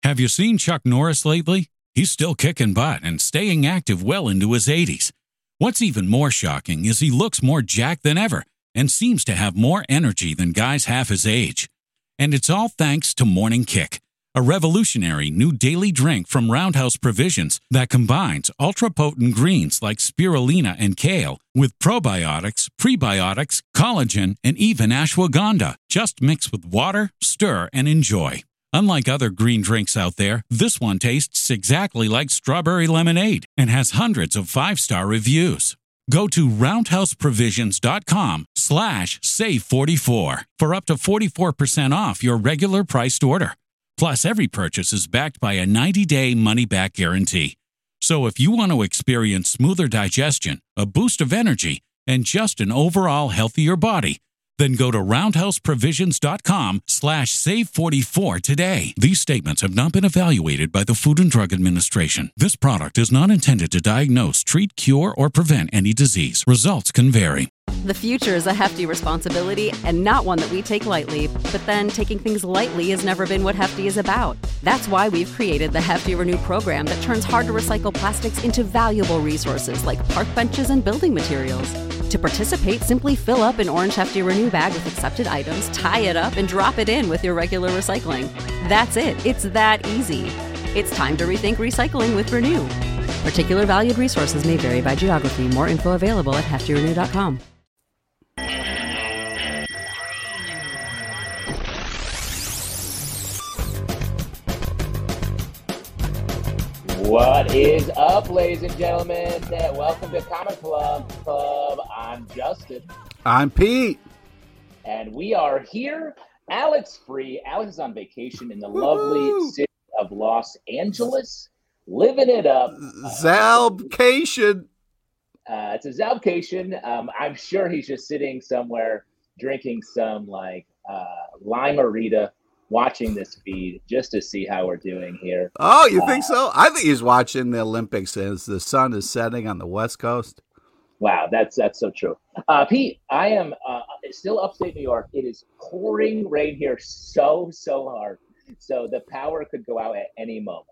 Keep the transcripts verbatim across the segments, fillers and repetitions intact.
Have you seen Chuck Norris lately? He's still kicking butt and staying active well into his eighties. What's even more shocking is he looks more jacked than ever and seems to have more energy than guys half his age. And it's all thanks to Morning Kick, a revolutionary new daily drink from Roundhouse Provisions that combines ultra-potent greens like spirulina and kale with probiotics, prebiotics, collagen, and even ashwagandha. Just mix with water, stir, and enjoy. Unlike other green drinks out there, this one tastes exactly like strawberry lemonade and has hundreds of five-star reviews. Go to roundhouseprovisions.com slash save44 for up to forty-four percent off your regular priced order. Plus, every purchase is backed by a ninety-day money-back guarantee. So if you want to experience smoother digestion, a boost of energy, and just an overall healthier body, then go to roundhouseprovisions.com slash save44 today. These statements have not been evaluated by the Food and Drug Administration. This product is not intended to diagnose, treat, cure, or prevent any disease. Results can vary. The future is a hefty responsibility and not one that we take lightly. But then taking things lightly has never been what Hefty is about. That's why we've created the Hefty Renew program that turns hard-to-recycle plastics into valuable resources like park benches and building materials. To participate, simply fill up an orange Hefty Renew bag with accepted items, tie it up, and drop it in with your regular recycling. That's it. It's that easy. It's time to rethink recycling with Renew. Particular valued resources may vary by geography. More info available at hefty renew dot com. What is up, ladies and gentlemen? Welcome to Comic Club. Club. I'm Justin. I'm Pete. And we are here. Alex free. Alex is on vacation in the Woo-hoo. lovely city of Los Angeles, living it up. Zalbcation. Uh, it's a Zalbcation. Um, I'm sure he's just sitting somewhere drinking some like uh, Lime-A-Rita, watching this feed just to see how we're doing here. Oh, you uh, think so? I think he's watching the Olympics as the sun is setting on the West Coast. Wow, that's that's so true. Uh, Pete, I am uh, still upstate New York. It is pouring rain here so, so hard. So the power could go out at any moment.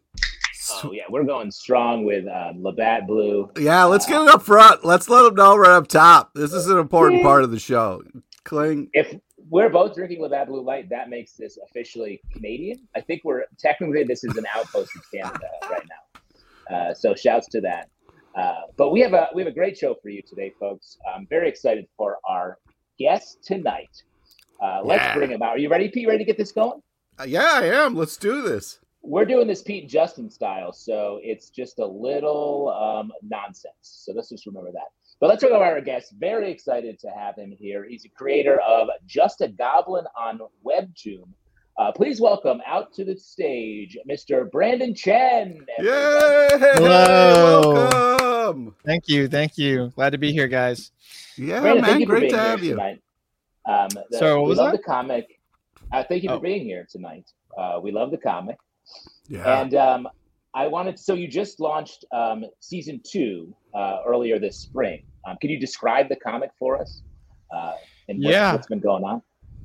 Oh, yeah, we're going strong with uh, Labatt Blue. Yeah, let's uh, get it up front. Let's let them know right up top. This is an important part of the show. Cling. If we're both drinking Labatt Blue Light, that makes this officially Canadian. I think we're technically this is an outpost of Canada right now. Uh, so shouts to that. Uh, but we have a we have a great show for you today, folks. I'm very excited for our guest tonight. Uh, let's yeah. bring him out. Are you ready, Pete? Ready to get this going? Uh, yeah, I am. Let's do this. We're doing this Pete and Justin style, so it's just a little um, nonsense. So let's just remember that. But let's talk about our guest. Very excited to have him here. He's a creator of Just a Goblin on Webtoon. Uh, please welcome out to the stage, Mister Brandon Chen. Yay! Hello. Welcome. Thank you. Thank you. Glad to be here, guys. Yeah, Brandon, man. thank you Great for to being have here you. Tonight. Um, the, so what we was love that? the comic. Uh, thank you for oh. being here tonight. Uh, we love the comic. Yeah. And um, I wanted, so you just launched um, season two uh, earlier this spring. Um, can you describe the comic for us uh, and what, yeah. what's been going on?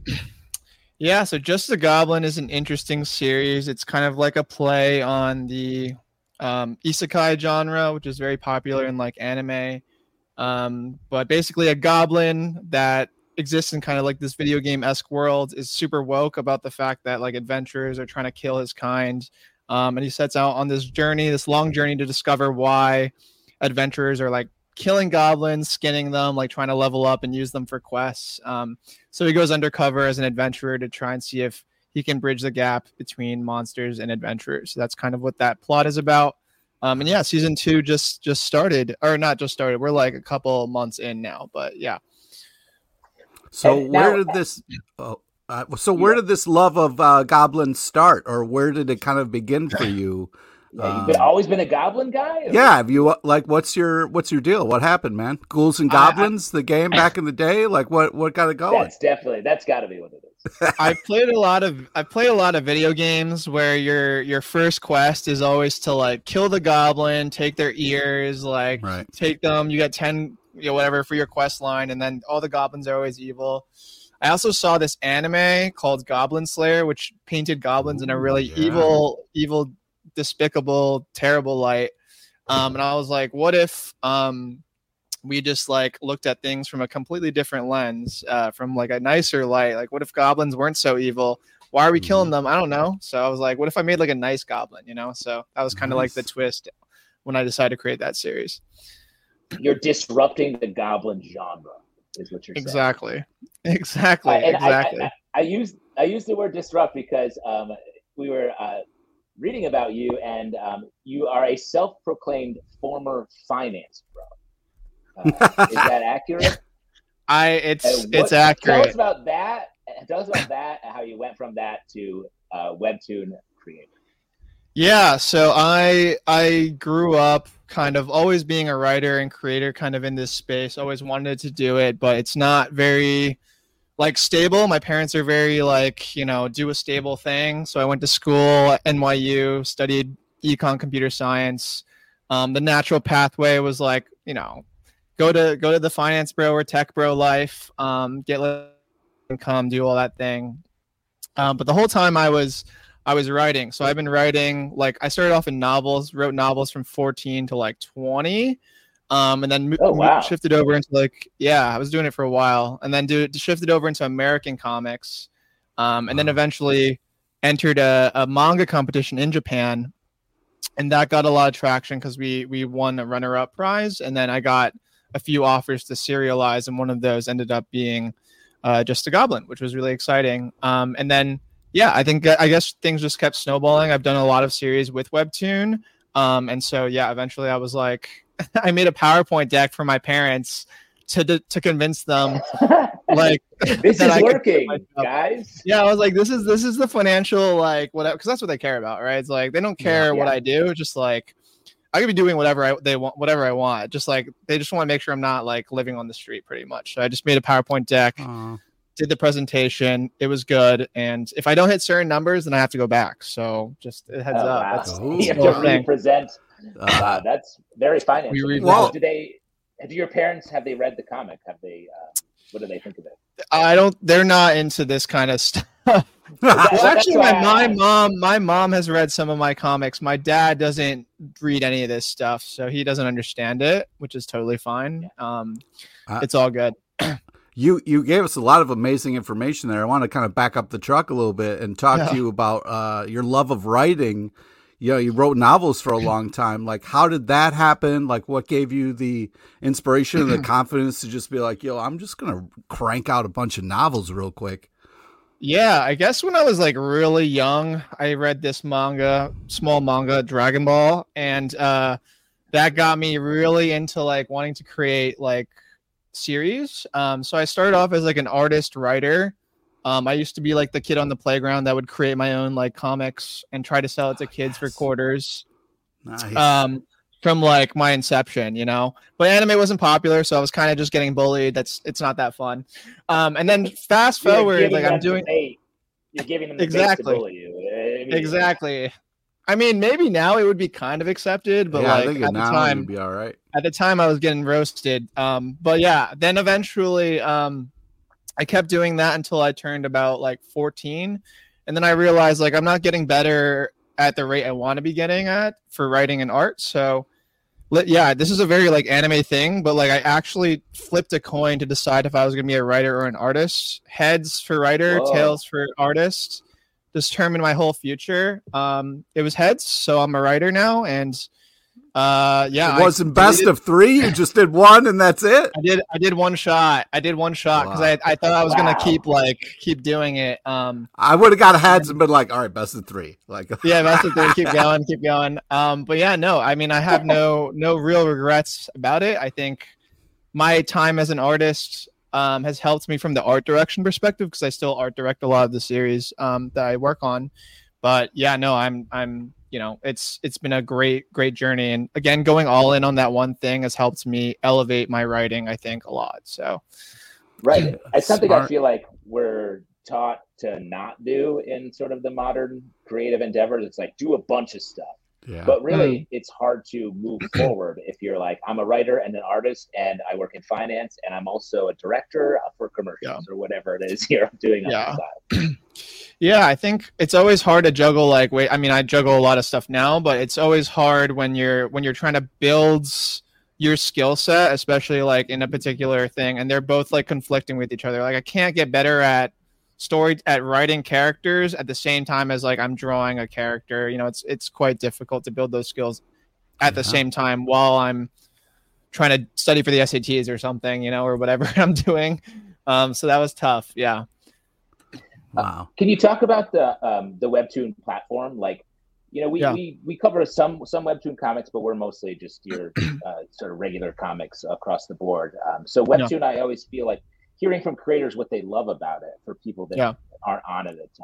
Yeah, so Just a Goblin is an interesting series. It's kind of like a play on the um, isekai genre, which is very popular in like anime. Um, but basically a goblin that exists in kind of like this video game-esque world is super woke about the fact that like adventurers are trying to kill his kind. Um, and he sets out on this journey, this long journey to discover why adventurers are like killing goblins, skinning them, like trying to level up and use them for quests. Um, so he goes undercover as an adventurer to try and see if he can bridge the gap between monsters and adventurers. So that's kind of what that plot is about. Um, and yeah, season two just just started, or not just started. We're like a couple months in now, but yeah. So and where now, did this? Oh, uh, so where yeah. did this love of uh, goblins start, or where did it kind of begin for you? Yeah, you've been, um, always been a goblin guy? Or? Yeah, have you like what's your what's your deal? What happened, man? Ghouls and Goblins, I, I, the game back in the day. Like what what got it going? That's definitely that's got to be what it is. I played a lot of I played a lot of video games where your your first quest is always to like kill the goblin, take their ears, like right. take them. You get ten, you know, whatever for your quest line, and then all the goblins are always evil. I also saw this anime called Goblin Slayer, which painted goblins Ooh, in a really yeah. evil, evil, despicable, terrible light. Um, and I was like, what if um, we just like looked at things from a completely different lens, uh, from like a nicer light? Like, what if goblins weren't so evil? Why are we killing them? I don't know. So I was like, what if I made like a nice goblin, you know? So that was kind of nice. Like the twist when I decided to create that series. You're disrupting the goblin genre. Is what you're saying. Exactly. Exactly. Uh, and exactly. I, I, I use I use the word disrupt because um, we were uh, reading about you, and um, you are a self-proclaimed former finance bro. Uh, is that accurate? I it's what, it's accurate. Tell us about that. Tell us about that. How you went from that to uh, webtoon creator. Yeah. So I I grew up kind of always being a writer and creator kind of in this space, always wanted to do it, but it's not very like stable. My parents are very like, you know, do a stable thing. So I went to school at N Y U, studied econ computer science. Um, the natural pathway was like, you know, go to go to the finance bro or tech bro life, um, get income, do all that thing. Um, but the whole time I was I was writing. So I've been writing, like I started off in novels, wrote novels from fourteen to like twenty. Um, and then oh, wow. shifted over into like, yeah, I was doing it for a while and then do, shifted over into American comics. Um, and then eventually entered a, a manga competition in Japan. And that got a lot of traction because we, we won a runner-up prize. And then I got a few offers to serialize. And one of those ended up being uh, Just a Goblin, which was really exciting. Um, and then, yeah, I think I guess things just kept snowballing. I've done a lot of series with Webtoon. Um, and so, yeah, eventually I was like, I made a PowerPoint deck for my parents to to, to convince them, like, this is I working, guys. Yeah, I was like, this is this is the financial, like, whatever, because that's what they care about, right? It's like they don't care yeah, what yeah. I do, just like I could be doing whatever I they want, whatever I want. Just like they just want to make sure I'm not like living on the street, pretty much. So I just made a PowerPoint deck. Aww. Did the presentation. It was good. And if I don't hit certain numbers, then I have to go back. So just a heads oh, up. Wow. That's you have to represent. Uh, wow, that's very financial. We well, do they? Do your parents have they read the comic? Have they? Uh, what do they think of it? I don't. They're not into this kind of stuff. Well, actually, my, my mom, my mom has read some of my comics. My dad doesn't read any of this stuff, so he doesn't understand it, which is totally fine. Um, uh, it's all good. You you gave us a lot of amazing information there. I want to kind of back up the truck a little bit and talk yeah. to you about uh, your love of writing. You know, you wrote novels for a long time. Like, how did that happen? Like, what gave you the inspiration and the confidence to just be like, yo, I'm just going to crank out a bunch of novels real quick? Yeah, I guess when I was like really young, I read this manga, small manga, Dragon Ball. And uh, that got me really into like wanting to create like series. Um, so I started off as like an artist writer. Um, I used to be like the kid on the playground that would create my own like comics and try to sell it to kids oh, yes. for quarters. Nice. Um, from like my inception, you know, but anime wasn't popular, so I was kind of just getting bullied. That's it's not that fun. Um, and then fast forward, like I'm doing, the you're giving them the exactly, to bully you. I mean, exactly. I mean, maybe now it would be kind of accepted, but yeah, like I think at now the time, it would be all right. At the time, I was getting roasted. Um, but yeah, then eventually, um. I kept doing that until I turned about like fourteen. And then I realized like I'm not getting better at the rate I want to be getting at for writing and art. So yeah, this is a very like anime thing, but like I actually flipped a coin to decide if I was going to be a writer or an artist. Heads for writer, Whoa. Tails for artist. Determined my whole future. Um, it was heads, so I'm a writer now. And uh yeah it wasn't I best did, of three. You just did one and that's it. I did I did one shot. I did one shot because wow. I, I thought I was wow. gonna keep like keep doing it. Um I would have got heads and been like, all right, best of three. Like yeah, best of three, keep going, keep going. Um but yeah, no, I mean I have no no real regrets about it. I think my time as an artist um has helped me from the art direction perspective because I still art direct a lot of the series um that I work on. But yeah, no, I'm I'm you know, it's it's been a great, great journey. And again, going all in on that one thing has helped me elevate my writing, I think, a lot. So right. It's something Smart. I feel like we're taught to not do in sort of the modern creative endeavors. It's like do a bunch of stuff. Yeah. But really, Mm. it's hard to move forward if you're like, I'm a writer and an artist, and I work in finance, and I'm also a director for commercials Yeah. or whatever it is you're doing on Yeah. the side. Yeah, I think it's always hard to juggle. Like, wait, I mean, I juggle a lot of stuff now, but it's always hard when you're when you're trying to build your skill set, especially like in a particular thing, and they're both like conflicting with each other. Like, I can't get better at story at writing characters at the same time as like I'm drawing a character. You know, it's it's quite difficult to build those skills at the Yeah. same time while I'm trying to study for the S A Ts or something, you know, or whatever I'm doing. Um, so that was tough. Yeah. Wow. Can you talk about the um, the Webtoon platform? Like, you know, we, Yeah. we, we cover some some Webtoon comics, but we're mostly just your uh, sort of regular comics across the board. Um, so Webtoon, I always feel like hearing from creators what they love about it for people that Yeah. aren't on it a ton.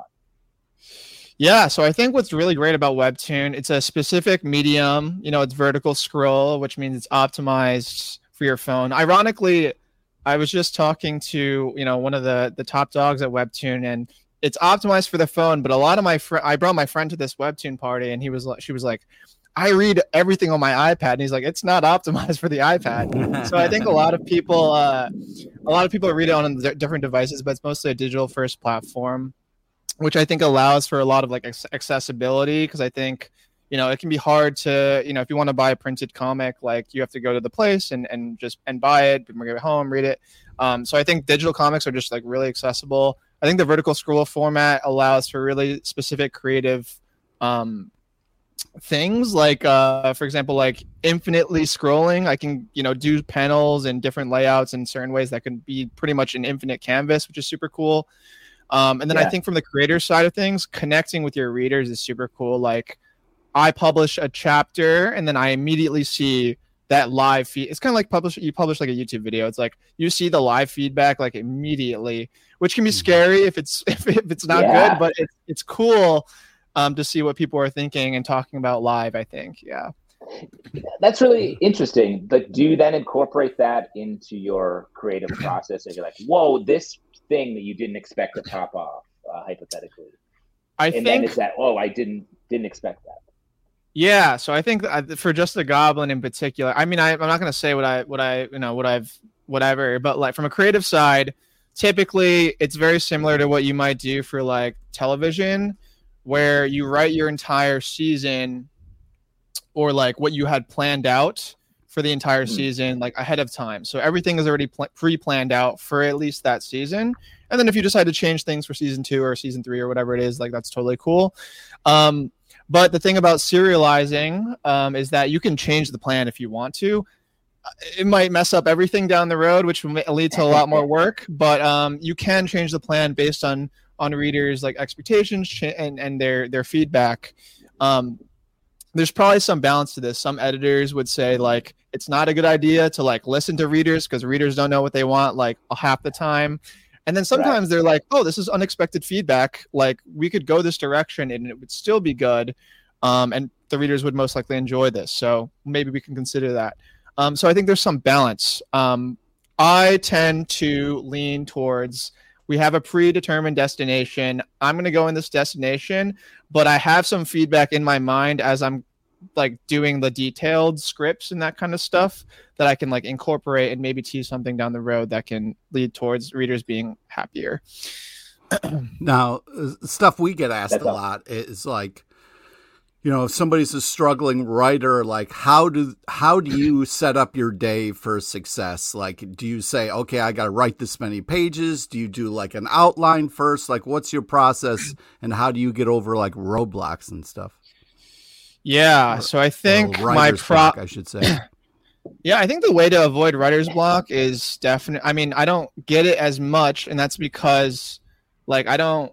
Yeah, so I think what's really great about Webtoon, it's a specific medium. You know, it's vertical scroll, which means it's optimized for your phone. Ironically, I was just talking to, you know, one of the the top dogs at Webtoon, and it's optimized for the phone. But a lot of my friend, I brought my friend to this Webtoon party, and he was like, she was like, I read everything on my iPad, and he's like, it's not optimized for the iPad. So I think a lot of people, uh, a lot of people read it on different devices, but it's mostly a digital first platform, which I think allows for a lot of like accessibility. Because I think, you know, it can be hard to, you know, if you want to buy a printed comic, like you have to go to the place and, and just and buy it, bring it home, read it. Um, so I think digital comics are just like really accessible. I think the vertical scroll format allows for really specific creative um, things, like uh, for example, like infinitely scrolling. I can, you know, do panels and different layouts in certain ways that can be pretty much an infinite canvas, which is super cool. Um, and then Yeah. I think from the creator side of things, connecting with your readers is super cool. Like, I publish a chapter and then I immediately see that live feed. It's kind of like publish you publish like a YouTube video. It's like you see the live feedback like immediately, which can be scary if it's if, if it's not Yeah. good, but it's it's cool um, to see what people are thinking and talking about live, I think. Yeah. That's really interesting. But do you then incorporate that into your creative process? And you're like, whoa, this thing that you didn't expect to pop off, uh, hypothetically. I and think then it's that, oh, I didn't didn't expect that. Yeah, so I think that for Just the Goblin in particular, I mean, I, I'm not going to say what I, what I, you know, what I've, whatever, but like from a creative side, typically it's very similar to what you might do for like television, where you write your entire season or like what you had planned out for the entire season, like ahead of time. So everything is already pl- pre-planned out for at least that season. And then if you decide to change things for season two or season three or whatever it is, like that's totally cool. Um, But the thing about serializing um, is that you can change the plan if you want to. It might mess up everything down the road, which will lead to a lot more work. But um, you can change the plan based on on readers' like expectations ch- and and their their feedback. Um, there's probably some balance to this. Some editors would say like it's not a good idea to like listen to readers because readers don't know what they want like half the time. And then sometimes right. they're like, oh, this is unexpected feedback. Like, we could go this direction and it would still be good. Um, and the readers would most likely enjoy this. So maybe we can consider that. Um, so I think there's some balance. Um, I tend to lean towards, we have a predetermined destination. I'm going to go in this destination, but I have some feedback in my mind as I'm like doing the detailed scripts and that kind of stuff that I can like incorporate and maybe tease something down the road that can lead towards readers being happier. Now, stuff we get asked That's a awesome. lot is like, you know, if somebody's a struggling writer, like how do how do you set up your day for success? Like, do you say, okay, I got to write this many pages? Do you do like an outline first? Like, what's your process, and how do you get over like roadblocks and stuff? Yeah, so I think Or my writer's pro block, I should say. Yeah, I think the way to avoid writer's block is definitely, I mean, I don't get it as much, and that's because like I don't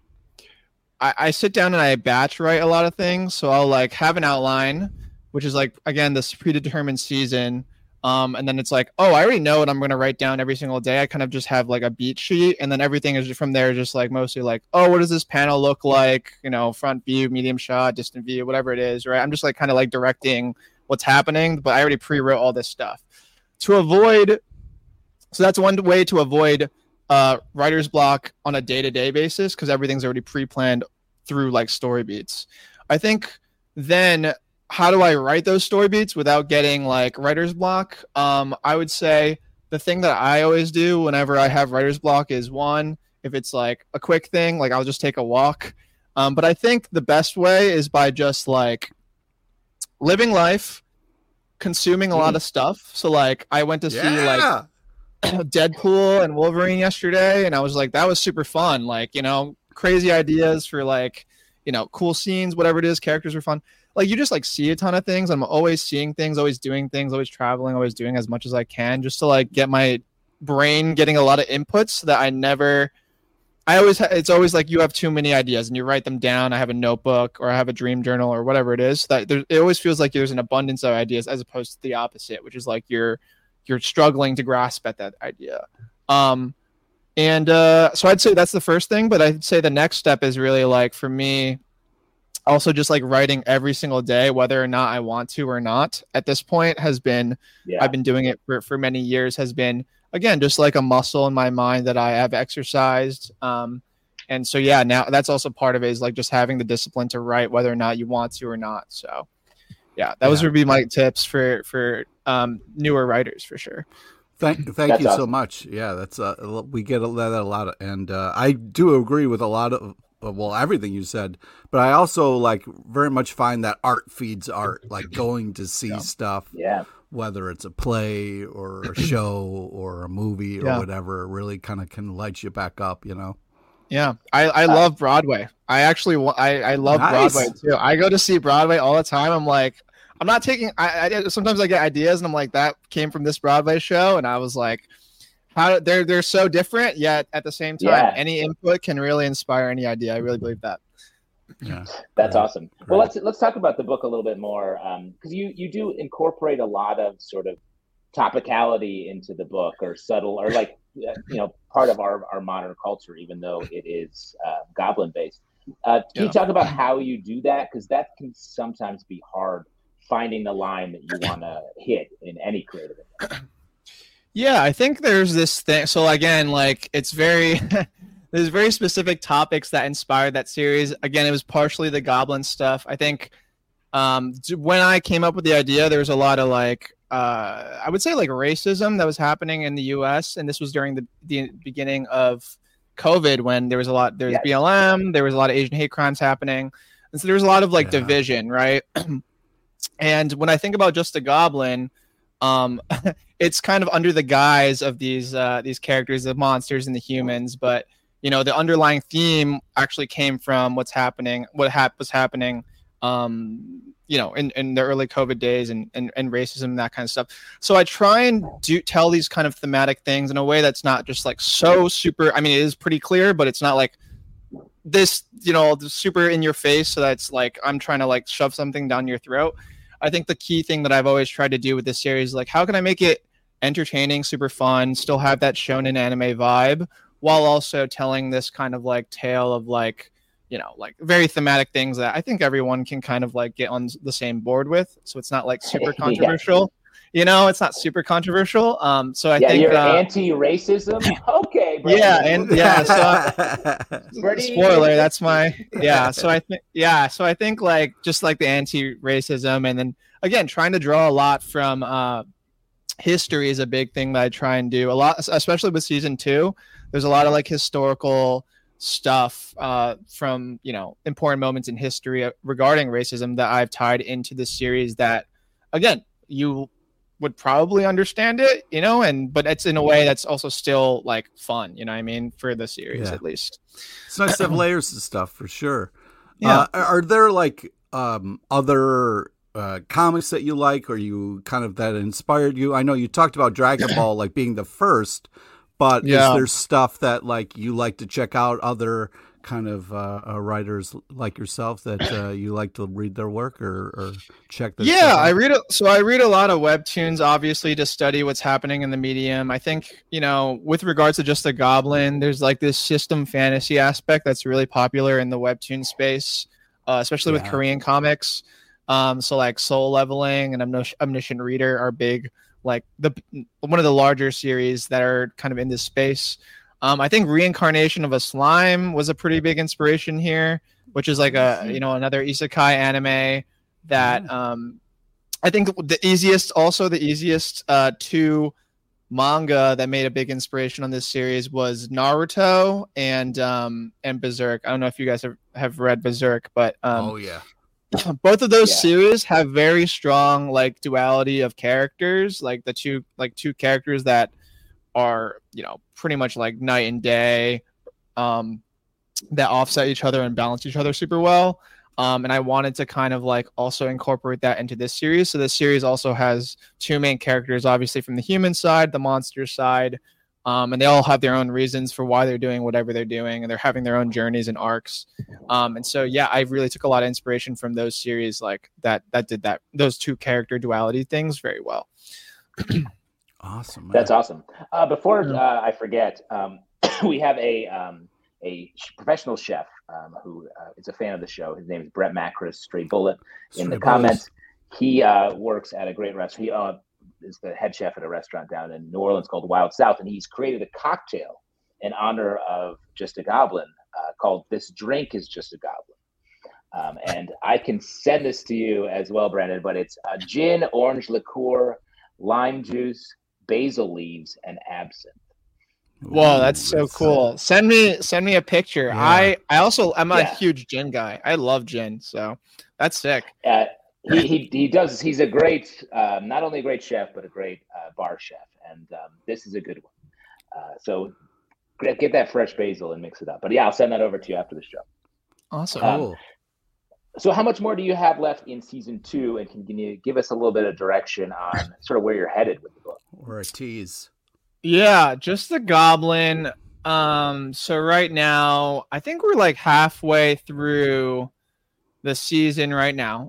I, I sit down and I batch write a lot of things. So I'll like have an outline, which is like again this predetermined season. Um, and then it's like, oh, I already know what I'm going to write down every single day. I kind of just have like a beat sheet, and then everything is from there, just like mostly like, oh, what does this panel look like? You know, front view, medium shot, distant view, whatever it is, right? I'm just like kind of like directing what's happening, but I already pre-wrote all this stuff to avoid. So that's one way to avoid uh, writer's block on a day-to-day basis, because everything's already pre-planned through like story beats. I think then how do I write those story beats without getting like writer's block? Um, I would say the thing that I always do whenever I have writer's block is one, if it's like a quick thing, like I'll just take a walk. Um, but I think the best way is by just like living life, consuming a lot of stuff. So like I went to see Yeah. like Deadpool and Wolverine yesterday, and I was like, that was super fun. Like, you know, crazy ideas for like, you know, cool scenes, whatever it is, characters were fun. Like you just like see a ton of things. I'm always seeing things, always doing things, always traveling, always doing as much as I can just to like get my brain getting a lot of inputs so that I never, I always, ha- it's always like you have too many ideas and you write them down. I have a notebook or I have a dream journal or whatever it is that there, it always feels like there's an abundance of ideas as opposed to the opposite, which is like you're, you're struggling to grasp at that idea. Um, and uh, so I'd say that's the first thing, but I'd say the next step is really like for me, also just like writing every single day, whether or not I want to or not at this point has been, yeah. I've been doing it for, for many years, has been, again, just like a muscle in my mind that I have exercised. Um, and so, yeah, now that's also part of it is like just having the discipline to write whether or not you want to or not. So yeah, that yeah. was would be my tips for, for um, newer writers for sure. Thank, thank that's you awesome. so much. Yeah, that's uh, we get that a lot, of, and uh, I do agree with a lot of well everything you said. But I also like very much find that art feeds art, like going to see yeah. stuff, yeah, whether it's a play or a show or a movie or yeah. whatever, really kind of can light you back up, you know. Yeah, I, I uh, love Broadway. I actually I I love nice. Broadway too. I go to see Broadway all the time. I'm like. I'm not taking, I, I sometimes I get ideas and I'm like, that came from this Broadway show. And I was like, how they're, they're so different, yet at the same time, yeah. any input can really inspire any idea. I really believe that. Yeah, that's right. awesome. Well, let's, let's talk about the book a little bit more. Um, cause you, you do incorporate a lot of sort of topicality into the book or subtle or like, you know, part of our, our modern culture, even though it is uh, Goblin based. Uh, can yeah. you talk about how you do that? Cause that can sometimes be hard. Finding the line that you want to hit in any creative event. Yeah, I think there's this thing. So again, like it's very, there's very specific topics that inspired that series. Again, it was partially the Goblin stuff. I think um, when I came up with the idea, there was a lot of like, uh, I would say like racism that was happening in the U S. And this was during the, the beginning of COVID when there was a lot, there was yes. B L M, there was a lot of Asian hate crimes happening. And so there was a lot of like yeah. division, right? And when I think about Just a Goblin, um, it's kind of under the guise of these uh, these characters, the monsters and the humans. But you know, the underlying theme actually came from what's happening, what hap- was happening, um, you know, in, in the early COVID days and, and and racism and that kind of stuff. So I try and do tell these kind of thematic things in a way that's not just like so super. I mean, it is pretty clear, but it's not like this, you know, super in your face. So that's like I'm trying to like shove something down your throat. I think the key thing that I've always tried to do with this series is like, how can I make it entertaining, super fun, still have that shonen anime vibe, while also telling this kind of like tale of like, you know, like very thematic things that I think everyone can kind of like get on the same board with. So it's not like super controversial. yeah. You know, it's not super controversial. Um, so I yeah, think you're uh, anti-racism. Okay, bro. Yeah, and yeah. So spoiler. That's my yeah. So I think yeah. So I think like just like the anti-racism, and then again trying to draw a lot from uh, history is a big thing that I try and do a lot, especially with season two. There's a lot of like historical stuff uh, from you know important moments in history regarding racism that I've tied into this series. That again you. would probably understand it, you know, and but it's in a way that's also still like fun, you know what I mean, for the series yeah. at least. It's nice to have layers of stuff for sure. Yeah. Uh, are there like um, other uh, comics that you like or you kind of that inspired you? I know you talked about Dragon Ball like being the first, but yeah. is there stuff that like you like to check out other kind of uh, uh, writers like yourself that uh, you like to read their work or, or check their yeah I read a, so I read a lot of webtoons obviously to study what's happening in the medium. I think you know with regards to Just a Goblin, there's like this system fantasy aspect that's really popular in the webtoon space, uh, especially yeah. with Korean comics. Um, so like Soul Leveling and Omnis- Omniscient Reader are big, like the one of the larger series that are kind of in this space. Um, I think Reincarnation of a Slime was a pretty big inspiration here, which is like a, you know, another isekai anime that Mm. um, I think the easiest, also the easiest uh, two manga that made a big inspiration on this series was Naruto and um, and Berserk. I don't know if you guys have, have read Berserk, but um, oh yeah, both of those Yeah. series have very strong like duality of characters, like the two like two characters that are, you know, pretty much like night and day, um, that offset each other and balance each other super well. Um, and I wanted to kind of like also incorporate that into this series. So this series also has two main characters, obviously from the human side, the monster side, um, and they all have their own reasons for why they're doing whatever they're doing, and they're having their own journeys and arcs. Um, and so yeah, I really took a lot of inspiration from those series, like that that did that those two character duality things very well. awesome. Man. That's awesome. Uh, before Yeah. uh, I forget, um, we have a um, a professional chef um, who uh, is a fan of the show. His name is Brett Macris, Stray Bullet. In Stray the Bullets. comments, he uh, works at a great restaurant. He uh, is the head chef at a restaurant down in New Orleans called Wild South, and he's created a cocktail in honor of Just a Goblin uh, called "This Drink Is Just a Goblin." Um, and I can send this to you as well, Brandon. But it's uh, gin, orange liqueur, lime juice, basil leaves, and absinthe. Whoa, Ooh, that's so that's- cool. Send me send me a picture. Yeah. I I also I'm a Yeah. huge gin guy. I love gin, so that's sick. Uh, he, he he does. He's a great, um, not only a great chef, but a great uh, bar chef. And um, this is a good one. Uh, so get, get that fresh basil and mix it up. But yeah, I'll send that over to you after the show. Awesome. Um, Cool. So how much more do you have left in season two? And can, can you give us a little bit of direction on sort of where you're headed with the book? Or a tease. Yeah, just the goblin. Um, so right now, I think we're like halfway through the season right now.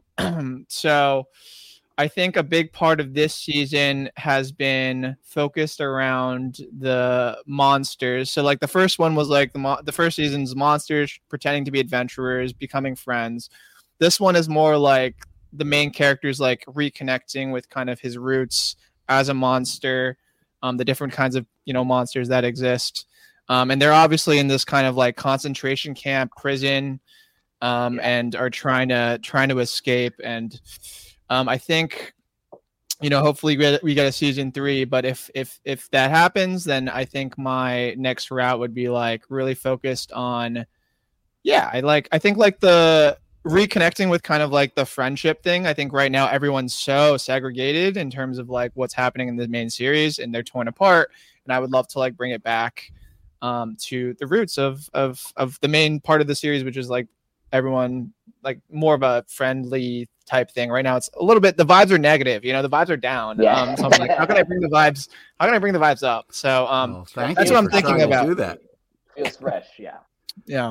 So I think a big part of this season has been focused around the monsters. So like the first one was like the mo- the first season's monsters pretending to be adventurers, becoming friends. This one is more like the main characters like reconnecting with kind of his roots as a monster. Um, the different kinds of, you know, monsters that exist. Um, and they're obviously in this kind of like concentration camp prison, um, Yeah. and are trying to trying to escape. And um, I think, you know, hopefully we get, we get a season three. But if if if that happens, then I think my next route would be like really focused on, yeah, I like I think like the reconnecting with kind of like the friendship thing. I think right now everyone's so segregated in terms of like what's happening in the main series, and they're torn apart. And I would love to like bring it back um, to the roots of of of the main part of the series, which is like everyone like more of a friendly type thing. Right now, it's a little bit the vibes are negative. You know, the vibes are down. Yeah. Um, so I'm like, how can I bring the vibes? How can I bring the vibes up? So um, Well, thank that's you what I'm for thinking trying to about. Do that. Feels fresh, yeah. yeah.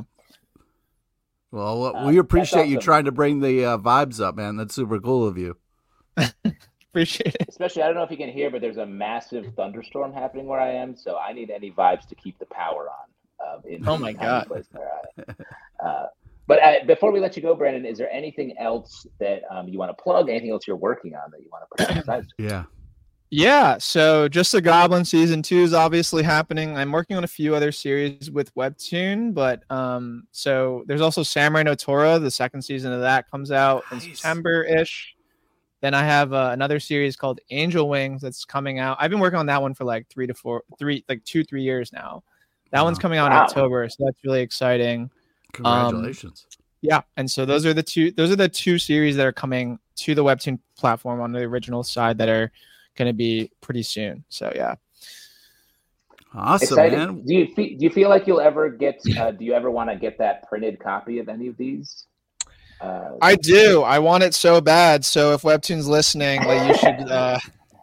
Well, Uh, we appreciate that's you awesome. trying to bring the uh, vibes up, man. That's super cool of you. Appreciate it. Especially, I don't know if you can hear, but there's a massive thunderstorm happening where I am, so I need any vibes to keep the power on. Uh, in Oh my the tiny God. place where I, uh, but uh, before we let you go, Brandon, is there anything else that um, you want to plug? Anything else you're working on that you want to put on the side? Yeah. Yeah, so Just a Goblin season two is obviously happening. I'm working on a few other series with Webtoon, but um, so there's also Samurai no Tora. The second season of that comes out in Nice. September-ish. Then I have uh, another series called Angel Wings that's coming out. I've been working on that one for like three to four, three like two, three years now. That one's Wow. coming out Wow. in October, so that's really exciting. Congratulations. Yeah, and so those are the two. Those are the two series that are coming to the Webtoon platform on the original side that are going to be pretty soon. So yeah. awesome, Exciting. man. Do you feel, do you feel like you'll ever get? Uh, do you ever want to get that printed copy of any of these? Uh, I do. I want it so bad. So if Webtoon's listening, like you should. Uh,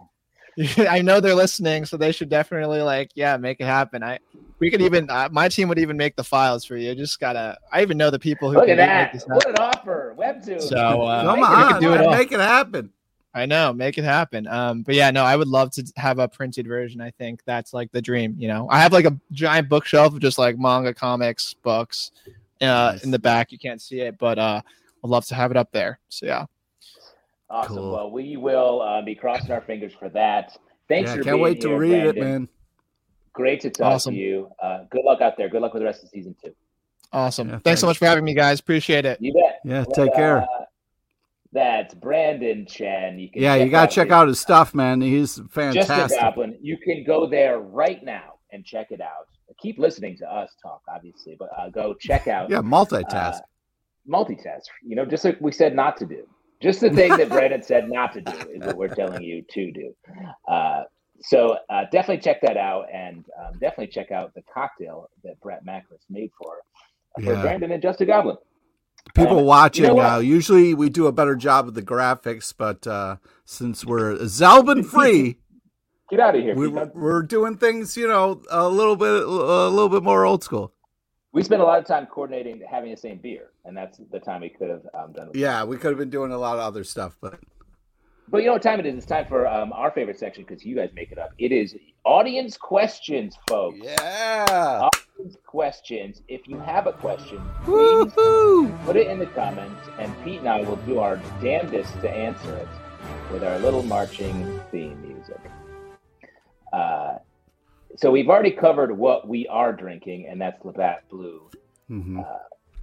I know they're listening, so they should definitely like, yeah, make it happen. I we could even uh, my team would even make the files for you. Just gotta. I even know the people who Look can at make that! this What happen. an offer, Webtoon. So uh, Come we on, can do it all. make it happen. I know, make it happen. Um, but yeah, no, I would love to have a printed version. I think that's like the dream. You know, I have like a giant bookshelf of just like manga, comics, books, uh, Nice. in the back. You can't see it, but uh, I'd love to have it up there. So yeah. Awesome. Cool. Well, we will uh, be crossing our fingers for that. Thanks Yeah, for can't being wait to here, read Brandon. it, man. Great to talk Awesome. to you. Uh, good luck out there. Good luck with the rest of season two. Awesome. Yeah, thanks, thanks. so much for having me, guys. Appreciate it. You bet. Yeah, Let, take care. uh, That's Brandon Chen. You can yeah, you got to check his, out his stuff, man. He's fantastic. Just a Goblin. You can go there right now and check it out. Keep listening to us talk, obviously, but uh, go check out. Yeah, multitask. Uh, multitask. You know, just like we said not to do. Just the thing that Brandon said not to do is what we're telling you to do. Uh, so uh, definitely check that out, and um, definitely check out the cocktail that Brett Macris made for for Yeah. Brandon and Just a Goblin. People Um, watching, you know what? uh, usually we do a better job of the graphics, but uh, since we're Zalbin free, Get out of here. we, Keith. we're doing things, you know, a little bit, a little bit more old school. We spent a lot of time coordinating having the same beer, and that's the time we could have um, done it. Yeah, we could have been doing a lot of other stuff, but But you know what time it is? It's time for um, our favorite section because you guys make it up. It is audience questions, folks. yeah. Audience questions. If you have a question, please Woo-hoo. put it in the comments, and Pete and I will do our damnedest to answer it with our little marching theme music. Uh, so we've already covered what we are drinking, and that's Labatt Blue. Mm-hmm. Uh,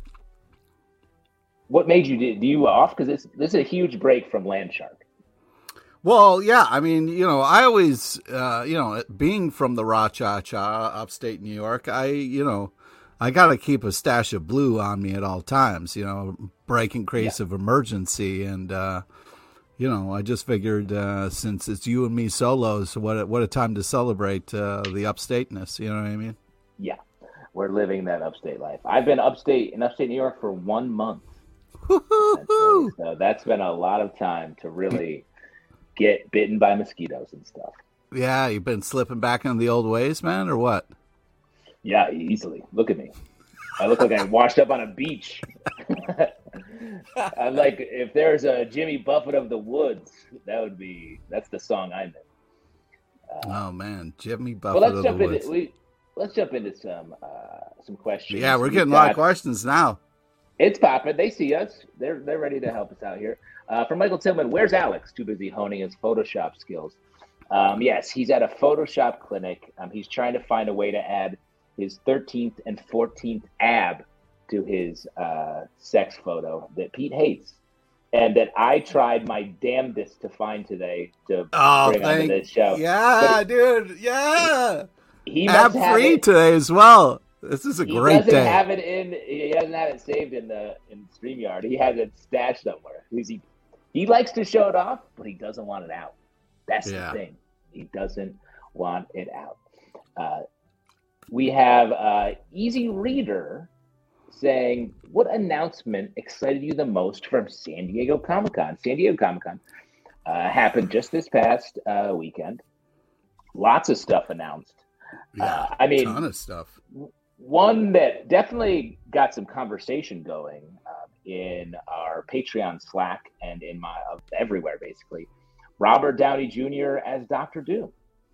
what made you do, do you off? Because this this is a huge break from Landshark. Well, yeah, I mean, you know, I always, uh, you know, being from the Ra-Cha-Cha, upstate New York, I, you know, I got to keep a stash of blue on me at all times, you know, break in case yeah. of emergency. And, uh, you know, I just figured uh, since it's you and me solos, what a, what a time to celebrate uh, the upstateness, you know what I mean? Yeah, we're living that upstate life. I've been upstate in upstate New York for one month. So, so that's been a lot of time to really get bitten by mosquitoes and stuff. Yeah, you've been slipping back into the old ways, man, or what? Yeah, easily. Look at me. I look like I washed up on a beach. I'm like, if there's a Jimmy Buffett of the woods, that would be, that's the song I'm in. Uh, oh, man, Jimmy Buffett well, let's of jump the into, woods. We, let's jump into some uh, some questions. Yeah, we're We've getting got, a lot of questions now. It's popping. They see us. They're they're ready to help us out here. Uh, from Michael Tillman, where's Alex? Too busy honing his Photoshop skills. Um, yes, he's at a Photoshop clinic. Um, he's trying to find a way to add his thirteenth and fourteenth ab to his uh, sex photo that Pete hates, and that I tried my damnedest to find today to oh, bring thank, onto this show. Yeah, but dude. Yeah. He, he ab free today as well. This is a he great doesn't day. have it in. He doesn't have it saved in the in StreamYard. He has it stashed somewhere. He's, he he likes to show it off, but he doesn't want it out. That's Yeah. the thing. He doesn't want it out. Uh, we have uh, Easy Reader saying, "What announcement excited you the most from San Diego Comic-Con?" San Diego Comic-Con uh, happened just this past uh, weekend. Lots of stuff announced. Yeah, uh, I mean, a ton of stuff. One that definitely got some conversation going uh, in our Patreon Slack and in my uh, everywhere, basically. Robert Downey Junior as Doctor Doom.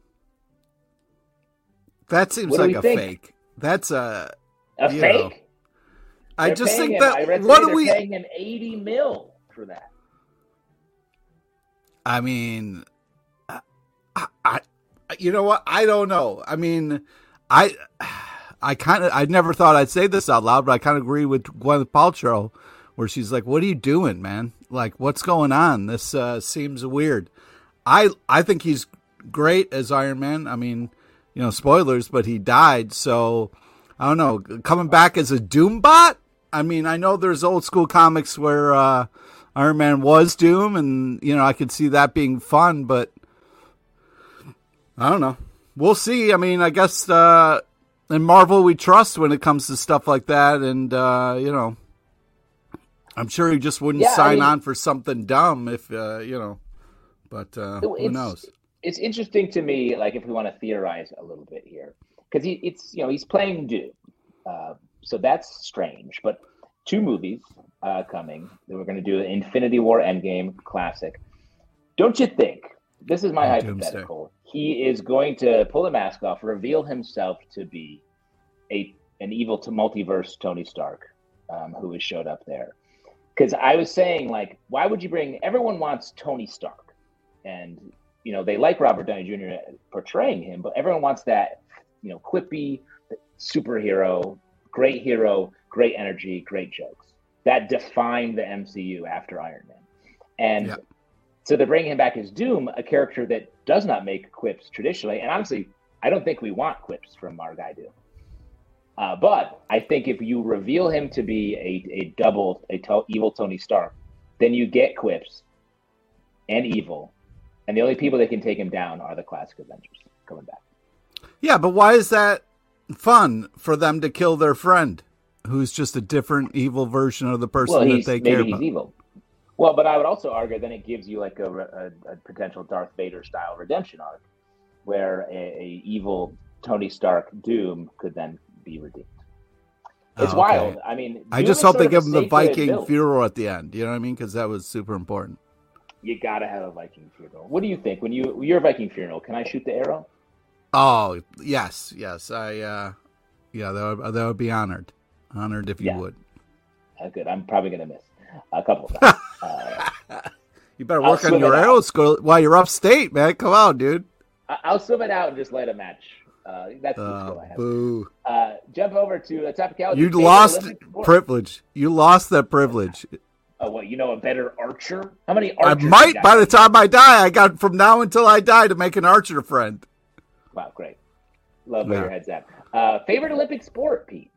That seems What do like we a think? fake. That's a A you fake? know, I They're just paying think him- that I read what today do they're we? paying him eighty mil for that. I mean, I, I, you know what? I don't know. I mean, I, I kind of, I never thought I'd say this out loud, but I kind of agree with Gwyneth Paltrow, where she's like, "What are you doing, man? Like, what's going on? This uh, seems weird." I, I think he's great as Iron Man. I mean, you know, spoilers, but he died, so I don't know. Coming back as a Doombot? I mean, I know there's old school comics where uh, Iron Man was Doom, and you know, I could see that being fun, but I don't know. We'll see. I mean, I guess uh, in Marvel we trust when it comes to stuff like that, and uh, you know, I'm sure he just wouldn't Yeah, I sign mean- on for something dumb if uh, you know. But uh, who It's- knows? It's interesting to me, like if we want to theorize a little bit here, because he, it's you know he's playing Doom, uh, so that's strange. But two movies uh, coming that we're going to do: an Infinity War Endgame classic. Don't you think? This is my Oh, Doomsday. hypothetical. He is going to pull the mask off, reveal himself to be a an evil to multiverse Tony Stark, um, who has showed up there. Because I was saying, like, why would you bring? Everyone wants Tony Stark, and you know, they like Robert Downey Junior portraying him, but everyone wants that, you know, quippy superhero, great hero, great energy, great jokes that defined the M C U after Iron Man. And Yeah. so they're bringing him back as Doom, a character that does not make quips traditionally. And honestly, I don't think we want quips from our guy Doom. Uh, but I think if you reveal him to be a, a double, a to- evil Tony Stark, then you get quips and evil. And the only people that can take him down are the classic Avengers coming back. Yeah, but why is that fun for them to kill their friend, who's just a different evil version of the person Well, that he's, they maybe care he's about? evil. Well, but I would also argue then it gives you like a, a, a potential Darth Vader style redemption arc, where a, a evil Tony Stark Doom could then be redeemed. It's Oh, okay. wild. I mean, I Doom just is hope sort they of a give him the sacred Viking villain. funeral at the end. You know what I mean? Because that was super important. You gotta have a Viking funeral. What do you think when you your Viking funeral? Can I shoot the arrow? Oh yes, yes. I uh, yeah, that would, that would be honored, honored if you Yeah. would. Uh, good. I'm probably gonna miss a couple of times. uh, You better I'll work on swim your it out. arrow school while you're upstate, man. Come on, dude. I- I'll swim it out and just light a match. Uh, that's the skill Uh, I have. boo. Uh, jump over to a topicality. You Favorite lost Olympic sport? privilege. You lost that privilege. Oh, what? You know a better archer? How many I archers? might you got? by the time I die. I got from now until I die to make an archer friend. Wow, great. Love where Yeah. your head's at. Uh, favorite Olympic sport, Pete?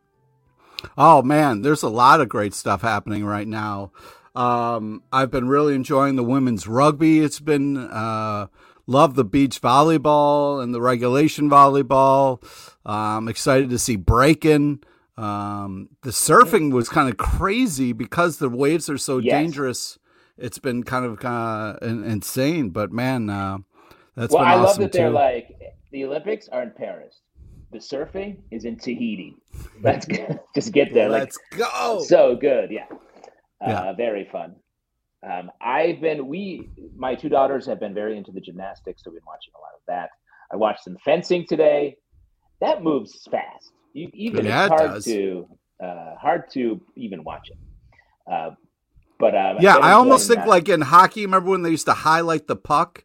Oh man, there's a lot of great stuff happening right now. Um, I've been really enjoying the women's rugby. It's been uh, love the beach volleyball and the regulation volleyball. I'm excited to see breaking. Um, the surfing was kind of crazy because the waves are so Yes. dangerous. It's been kind of uh, in- insane, but man, uh, that's Well, been I love awesome that they're too. like, the Olympics are in Paris. The surfing is in Tahiti. Let's go. Just get there. Let's like, go. So good, yeah. Uh, Yeah. Very fun. Um, I've been, we, my two daughters have been very into the gymnastics, so we've been watching a lot of that. I watched some fencing today. That moves fast. You, even Yeah, it's it hard does. to, uh, hard to even watch it. Uh, but um, Yeah, I've been I almost enjoying think that. like in hockey, remember when they used to highlight the puck?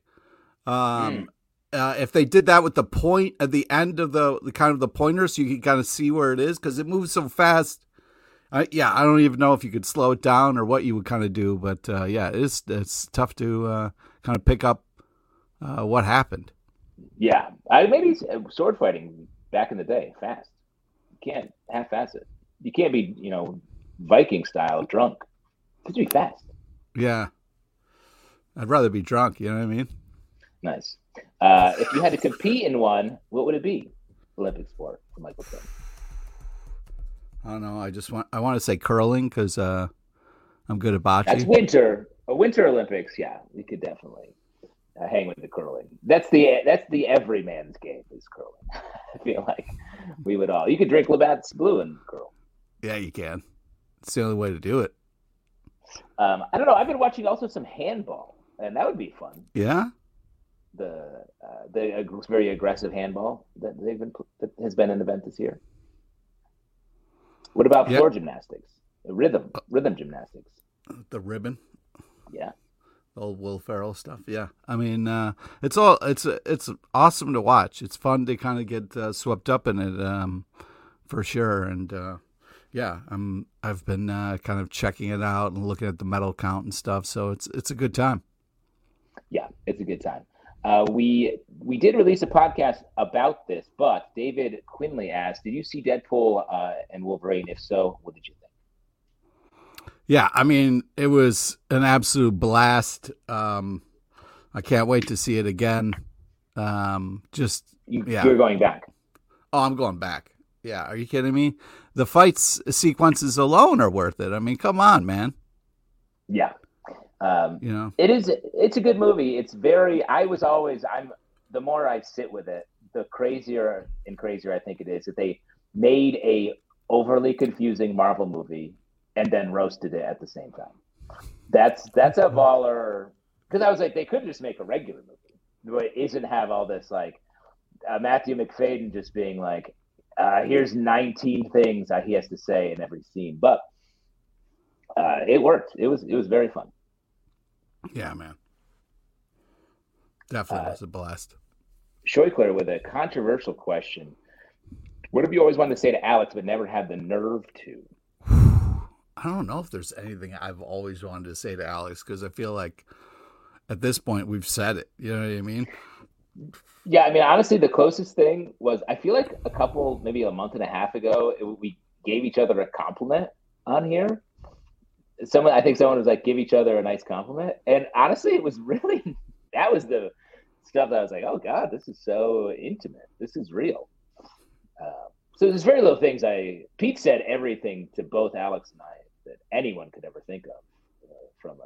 Um, uh, if they did that with the point at the end of the, the kind of the pointer, so you can kind of see where it is because it moves so fast. I, yeah, I don't even know if you could slow it down or what you would kind of do, but uh, yeah, it's it's tough to uh, kind of pick up uh, what happened. Yeah, I maybe sword fighting back in the day, fast. You can't half-ass it. You can't be, you know, Viking style drunk. It has to be fast. Yeah, I'd rather be drunk. You know what I mean? Nice. Uh, if you had to compete in one, what would it be? Olympic sport for Michael Phelps. I don't know. I just want I want to say curling because uh, I'm good at That's bocce. winter. A winter Olympics. Yeah, we could definitely uh, hang with the curling. That's the that's the everyman's game is curling. I feel like we would all. You could drink Labatt's Blue and curl. Yeah, you can. It's the only way to do it. Um, I don't know. I've been watching also some handball, and that would be fun. Yeah. The uh, the uh, very aggressive handball that they've been that has been an event this year. What about Yep. floor gymnastics? Rhythm rhythm gymnastics. The ribbon. Yeah. Old Will Ferrell stuff. Yeah. I mean, uh, it's all, it's, it's awesome to watch. It's fun to kind of get uh, swept up in it, um, for sure. And, uh, yeah, I'm, I've been, uh, kind of checking it out and looking at the medal count and stuff. So it's, it's a good time. Yeah, it's a good time. Uh, we we did release a podcast about this, but David Quinley asked, "Did you see Deadpool uh, and Wolverine? If so, what did you think?" Yeah. I mean, it was an absolute blast. Um, I can't wait to see it again. Um, just, You, yeah. You're going back. Oh, I'm going back. Yeah. Are you kidding me? The fights sequences alone are worth it. I mean, come on, man. Yeah. Um, You know? It is. It's a good movie. It's very. I was always. I'm. The more I sit with it, the crazier and crazier I think it is that they made a overly confusing Marvel movie and then roasted it at the same time. That's that's a baller. Because I was like, they could just make a regular movie, but it isn't have all this like uh, Matthew McFadden just being like, uh, "Here's nineteen things that he has to say in every scene." But uh, it worked. It was. It was very fun. Yeah, man. Definitely Uh, was a blast. Scheuchler with a controversial question. What have you always wanted to say to Alex but never had the nerve to? I I don't know if there's anything I've always wanted to say to Alex, because I feel like at this point we've said it. You know what I mean? Yeah, I mean, honestly, the closest thing was I feel like a couple, maybe a month and a half ago, it, we gave each other a compliment on here. Someone, I think someone was like, give each other a nice compliment. And honestly, it was really, that was the stuff that I was like, oh God, this is so intimate. This is real. Uh, so there's very little things I, Pete said everything to both Alex and I that anyone could ever think of uh, from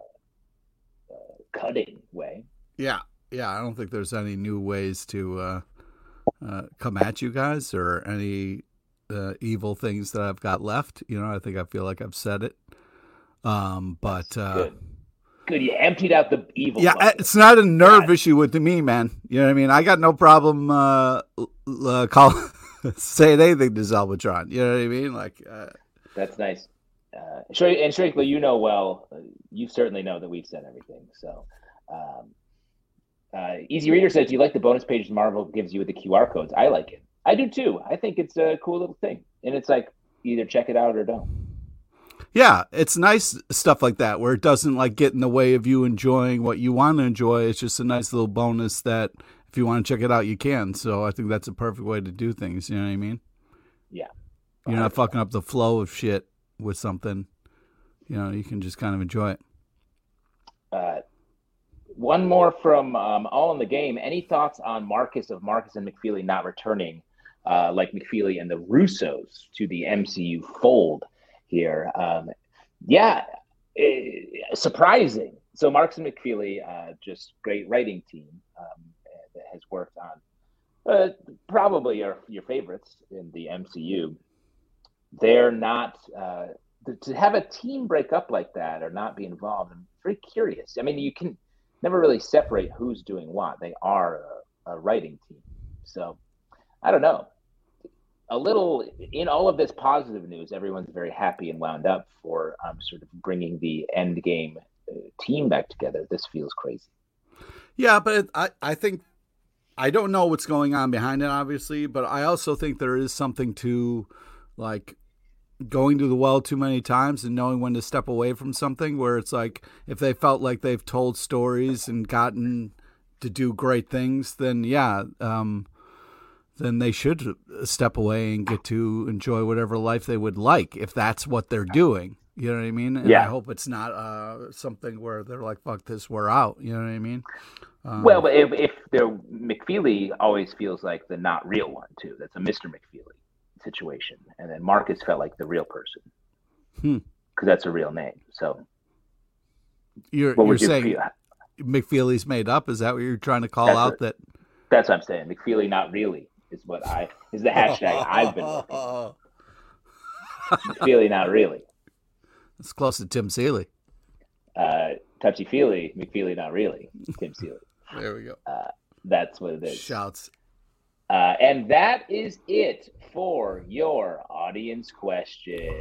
a, a cutting way. Yeah. Yeah. I don't think there's any new ways to uh, uh, come at you guys or any uh, evil things that I've got left. You know, I think I feel like I've said it. Um, but, uh, good. Good. You emptied out the evil. Yeah. bucket. It's not a nerve God. issue with me, man. You know what I mean? I got no problem, uh, uh call, saying anything to Zelbatron. You know what I mean? Like, uh, that's nice. Uh, and Shrikla, you know, well, uh, you certainly know that we've said everything. So, um, uh, Easy Reader says, do you like the bonus pages Marvel gives you with the Q R codes? I like it. I do too. I think it's a cool little thing. And it's like, either check it out or don't. Yeah, it's nice stuff like that where it doesn't like get in the way of you enjoying what you want to enjoy. It's just a nice little bonus that if you want to check it out, you can. So I think that's a perfect way to do things. You know what I mean? Yeah. You're not fucking up the flow of shit with something. You know, you can just kind of enjoy it. Uh, one more from um, All in the Game. Any thoughts on Marcus of Marcus and McFeely not returning uh, like McFeely and the Russos to the M C U fold here? Um, yeah, it, surprising. So Marcus and McFeely, uh, just great writing team um, that has worked on uh, probably your, your favorites in the M C U. They're not, uh, to have a team break up like that or not be involved, I'm very curious. I mean, you can never really separate who's doing what. They are a, a writing team. So I don't know. A little in all of this positive news, everyone's very happy and wound up for um, sort of bringing the end game uh, team back together. This feels crazy. Yeah, but it, I, I think I don't know what's going on behind it, obviously, but I also think there is something to like going to the well too many times and knowing when to step away from something where it's like if they felt like they've told stories and gotten to do great things, then yeah, um, then they should step away and get to enjoy whatever life they would like if that's what they're doing. You know what I mean? And yeah. I hope it's not uh, something where they're like, fuck this, we're out. You know what I mean? Um, well, but if, if they're McFeely always feels like the not real one too. That's a Mister McFeely situation. And then Marcus felt like the real person because hmm. that's a real name. So you're, you're saying feel? McFeely's made up? Is that what you're trying to call that's out? what, that That's what I'm saying. McFeely not really is what I is the hashtag I've been working. McFeely not really. It's close to Tim Seeley. Uh, touchy feely, McFeely not really. Tim Seeley. There we go. Uh, that's what it is. Shouts. Uh, and that is it for your audience question.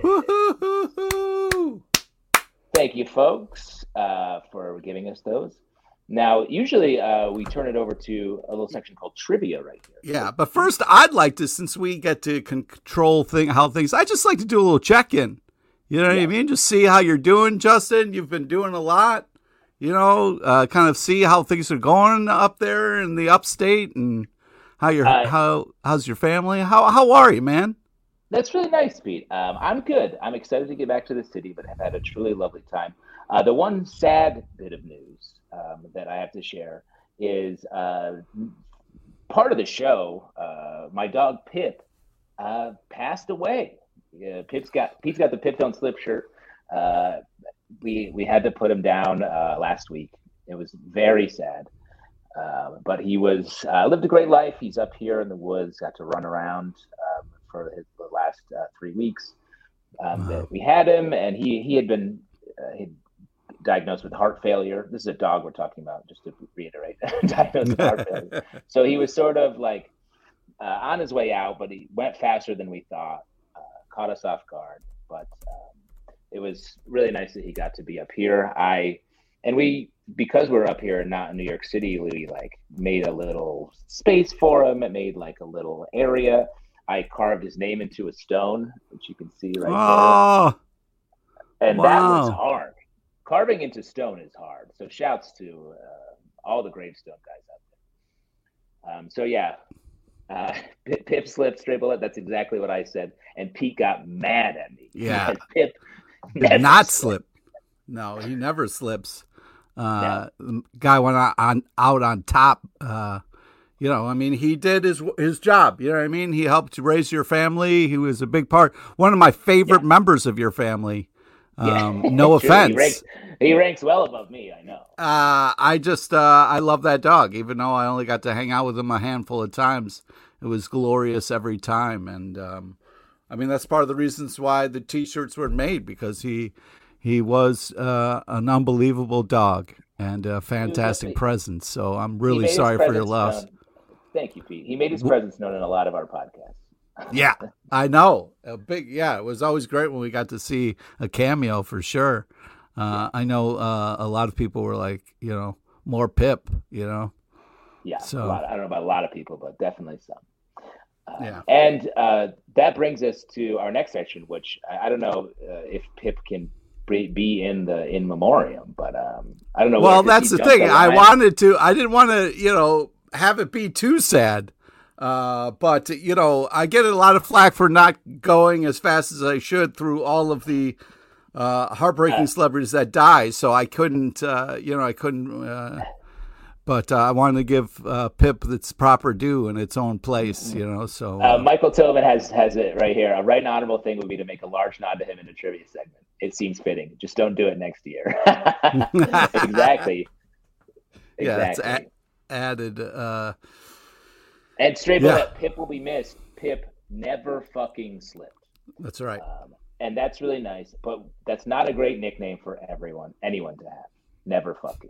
Thank you, folks, uh, for giving us those. Now, usually uh, we turn it over to a little section called trivia right here. Yeah, but first, I'd like to, since we get to control thing how things, I just like to do a little check-in. You know what yeah. I mean? Just see how you're doing, Justin. You've been doing a lot. You know, uh, kind of see how things are going up there in the upstate and how you're, uh, how how's your family? How how are you, man? That's really nice, Pete. Um, I'm good. I'm excited to get back to the city, but have had a truly lovely time. Uh, the one sad bit of news um, that I have to share is uh, part of the show. Uh, my dog Pip uh, passed away. Uh, Pip's got Pete's got the Pip Don't Slip shirt. Uh, we we had to put him down uh, last week. It was very sad. Uh, but he was uh, lived a great life. He's up here in the woods. Got to run around um, for his, the last uh, three weeks. Um, wow. We had him, and he he had been uh, he'd diagnosed with heart failure. This is a dog we're talking about, just to reiterate. Diagnosed with heart failure. So he was sort of like uh, on his way out, but he went faster than we thought. Uh, caught us off guard, but um, it was really nice that he got to be up here. I and we. Because we're up here and not in New York City, we like made a little space for him. It made like a little area. I carved his name into a stone, which you can see right oh, And Wow. that was hard. Carving into stone is hard. So shouts to uh, all the gravestone guys out there. Um, so yeah, uh, Pip slipped, straight bullet. That's exactly what I said. And Pete got mad at me. Yeah. Because Pip Did never not slipped. slip. No, he never slips. Uh, the guy went on, on out on top. Uh, you know, I mean, he did his his job. You know what I mean? He helped raise your family. He was a big part. One of my favorite Yeah. members of your family. Um, Yeah. no True. offense. He ranks, he ranks well above me, I know. Uh, I just, uh, I love that dog, even though I only got to hang out with him a handful of times. It was glorious every time. And, um, I mean, that's part of the reasons why the t-shirts were made, because he, he was, uh, an unbelievable dog and a fantastic presence. So I'm He really made his sorry for your presence loss. known. Thank you, Pete. He made his presence known in a lot of our podcasts. Yeah, I know. A big, yeah, it was always great when we got to see a cameo for sure. Uh, I know uh, a lot of people were like, you know, more Pip, you know. Yeah, So- a lot, I don't know about a lot of people, but definitely some. Uh, Yeah. And uh, that brings us to our next section, which I, I don't know uh, if Pip can be, be in the in memoriam, but um, I don't know. Well, whether that's he the jumped thing. I line. wanted to. I didn't want to, you know, have it be too sad. Uh, but you know, I get a lot of flack for not going as fast as I should through all of the uh, heartbreaking Uh. celebrities that die. So I couldn't, uh, you know, I couldn't. Uh, but uh, I wanted to give uh, Pip its proper due in its own place, you know. So Uh, Michael Tillman has has it right here. A right and honorable thing would be to make a large nod to him in a trivia segment. It seems fitting. Just don't do it next year. Exactly. yeah, it's Exactly. a- added. Uh, And straight Yeah. bullet, Pip will be missed. Pip never fucking slipped. that's right. Um, and that's really nice, but that's not a great nickname for everyone, anyone to have. Never fucking.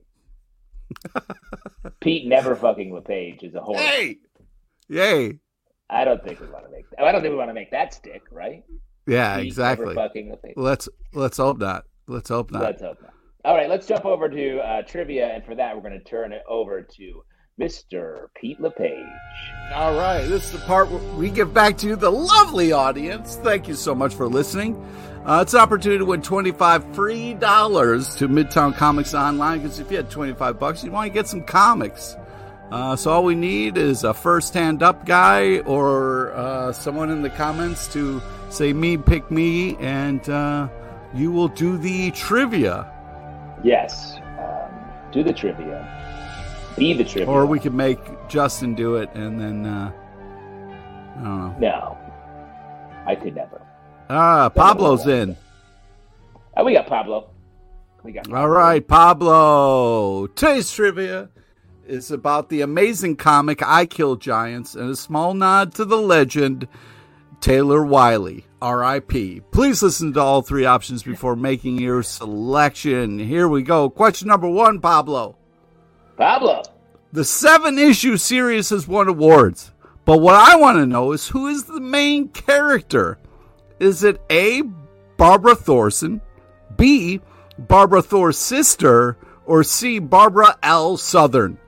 Pete never fucking LePage is a horse. Hey, yay! I don't think we want to make that. I don't think we want to make that stick, right? Yeah, Pete exactly. Never fucking LePage. Let's let's hope not. Let's hope not. Let's hope not. All right, let's jump over to uh, trivia, and for that, we're going to turn it over to Mister Pete LePage. All right, this is the part where we give back to you, the lovely audience. Thank you so much for listening. Uh, it's an opportunity to win twenty-five free dollars to Midtown Comics Online, because if you had twenty-five bucks, you want to get some comics. Uh, so all we need is a first hand up guy or uh, someone in the comments to say me, pick me, and uh, you will do the trivia. Yes, um, do the trivia. Be the trivia. Or we could make Justin do it, and then, uh, I don't know. No, I could never. Ah, Pablo's in. Oh, we got Pablo. We got Pablo. All right, Pablo. Today's trivia is about the amazing comic I Kill Giants and a small nod to the legend Taylor Wiley, R I P Please listen to all three options before making your selection. Here we go. Question number one, Pablo. Pablo. The seven-issue series has won awards, but what I want to know is who is the main character? Is it A, Barbara Thorson, B, Barbara Thor's sister, or C, Barbara L. Southern?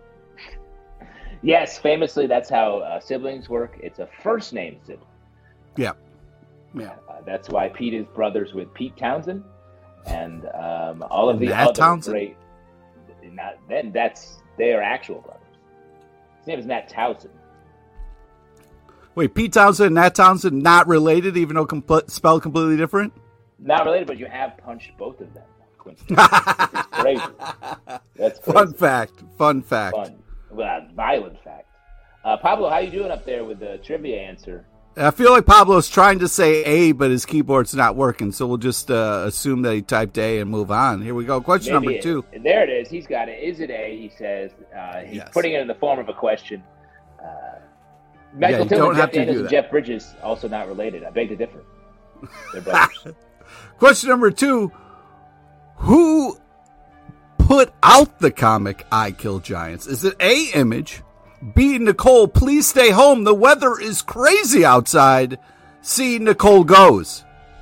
Yes, famously, that's how uh, siblings work. It's a first name sibling. Yeah. Yeah. Uh, that's why Pete is brothers with Pete Townsend, and um, all of the Nat other Townsend? great. Not, then that's they are actual brothers. His name is Nat Townsend. Wait, Pete Townsend and Nat Townsend not related, even though compl- spelled completely different? Not related, but you have punched both of them. It's crazy. That's crazy. Fun fact. Fun fact. Fun. Well, violent fact. Uh, Pablo, how you doing up there with the trivia answer? I feel like Pablo's trying to say A, but his keyboard's not working, so we'll just uh, assume that he typed A and move on. Here we go. Question Maybe number it- two. There it is. He's got it. Is it A? He says. Uh, he's Yes. putting it in the form of a question. Uh, Michael you Tillman, don't Jeff have to do Daniels, and that. Jeff Bridges also not related. I beg to differ. They're brothers. Question number two. Who put out the comic I Kill Giants? Is it A, Image, B, Nicole, please stay home, the weather is crazy outside, C, Nicole Goes?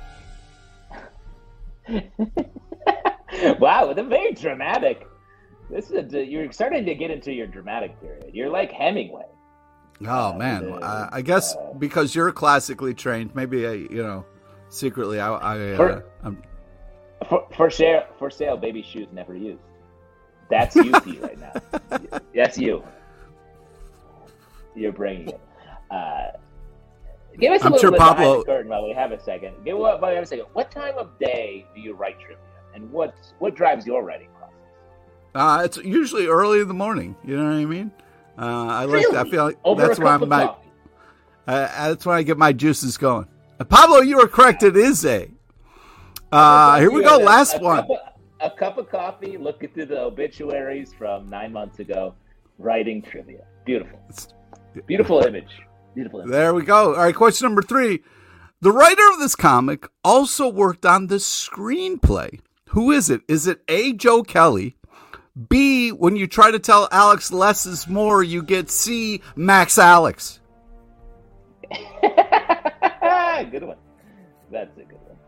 Wow, they're very dramatic. This is a, you're starting to get into your dramatic period. You're like Hemingway. Oh, Uh, man. the- I, I guess uh, because you're classically trained, maybe, I, you know, secretly, I, I, uh, For- I'm, For, for sale, for sale, baby shoes never used. That's you, Pete, right now. That's you. You're bringing it. Uh, give us a I'm little sure bit Pablo... behind the curtain while we have a second. Give what? While we have a second. What time of day do you write trivia, and what what drives your writing process? Uh, it's usually early in the morning. You know what I mean? Uh, I like. Really? I feel like Over that's a when cup I'm of my. coffee. Uh, that's when I get my juices going. Uh, Pablo, you were correct. It is a. Uh, here we go. Last a one. Cup of, a cup of coffee, looking through the obituaries from nine months ago, writing trivia. Beautiful. Beautiful image. Beautiful image. There we go. All right, question number three. The writer of this comic also worked on the screenplay. Who is it? Is it A, Joe Kelly? B, when you try to tell Alex less is more, you get C, Max Alex? Good one. That's a good one.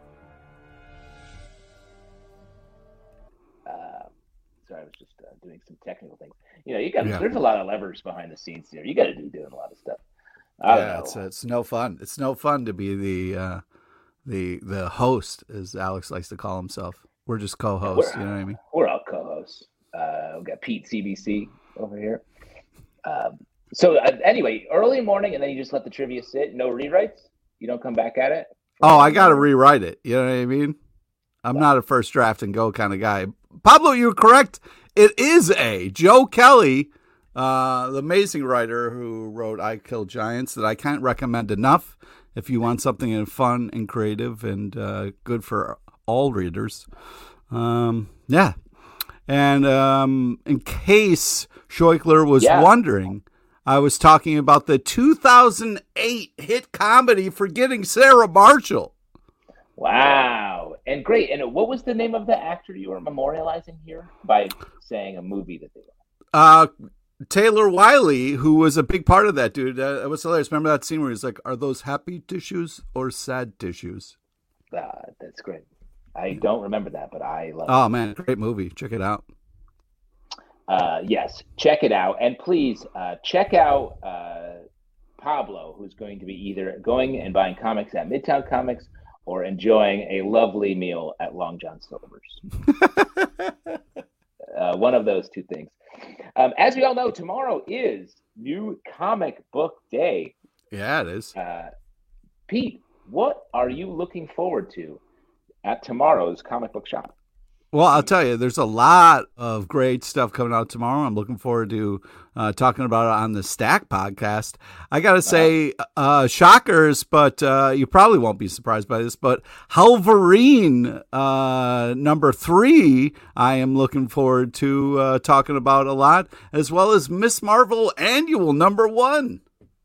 Uh, sorry, I was just uh, doing some technical things. You know, you got Yeah. there's a lot of levers behind the scenes here. You got to be doing a lot of stuff. I don't Yeah, know. it's it's no fun. It's no fun to be the uh, the the host, as Alex likes to call himself. We're just co-hosts. We're- You know what I mean? We're all co-hosts. Uh, we've got Pete C B C over here. Um, so uh, anyway, early morning, and then you just let the trivia sit. No rewrites. You don't come back at it. Oh, I got to rewrite it. You know what I mean? I'm not a first draft and go kind of guy. Pablo, you're correct. It is A. Joe Kelly, uh, the amazing writer who wrote I Kill Giants, that I can't recommend enough if you want something fun and creative and uh, good for all readers. Um, yeah. And um, in case Scheuchler was Yeah. wondering, I was talking about the two thousand eight hit comedy Forgetting Sarah Marshall. Wow. And great. And what was the name of the actor you were memorializing here by saying a movie that they were? Uh, Taylor Wiley, who was a big part of that, dude. Uh, it was hilarious. Remember that scene where he's like, are those happy tissues or sad tissues? Uh, that's great. I don't remember that, but I love Oh, man. Great movie. Check it out. Uh, yes, check it out. And please uh, check out uh, Pablo, who's going to be either going and buying comics at Midtown Comics or enjoying a lovely meal at Long John Silver's. uh, one of those two things. Um, as we all know, tomorrow is New Comic Book Day. Yeah, it is. Uh, Pete, what are you looking forward to at tomorrow's comic book shop? Well, I'll tell you, there's a lot of great stuff coming out tomorrow. I'm looking forward to uh, talking about it on the Stack podcast. I got to say, uh, shockers, but uh, you probably won't be surprised by this, but Wolverine uh, number three, I am looking forward to uh, talking about a lot, as well as Miss Marvel Annual number one.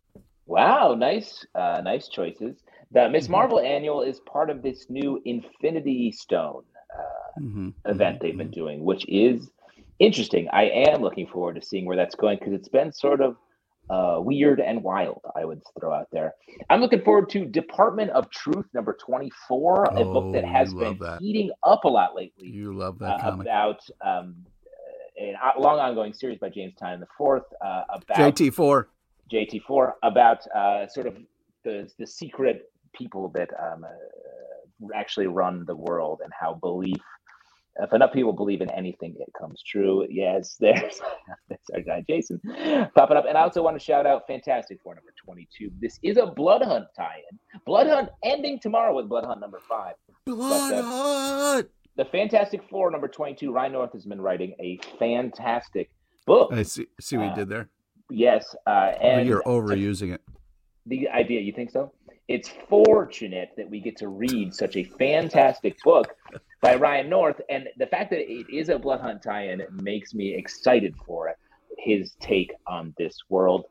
Wow, nice, uh, nice choices. The Miss Marvel Annual is part of this new Infinity Stone uh, mm-hmm. event they've been doing, which is interesting. I am looking forward to seeing where that's going because it's been sort of uh, weird and wild, I would throw out there. I'm looking forward to Department of Truth number twenty-four, Oh, a book that has you been love that. heating up a lot lately. You love that uh, comic. about um, a long ongoing series by James Tynion the Fourth uh, about J T four. J T four about uh, sort of the the secret people that um, uh, actually run the world and how belief, if enough people believe in anything, it comes true. Yes, there's, there's our guy Jason popping up. And I also want to shout out Fantastic Four number twenty-two. This is a Blood Hunt tie-in. Blood Hunt ending tomorrow with Blood Hunt number five. Blood But, uh, Hunt! The Fantastic Four number twenty-two, Ryan North has been writing a fantastic book. I see, see what you Uh, did there. Yes. Uh, and You're overusing it. the idea, you think so? It's fortunate that we get to read such a fantastic book by Ryan North, and the fact that it is a Blood Hunt tie-in makes me excited for it, his take on this world.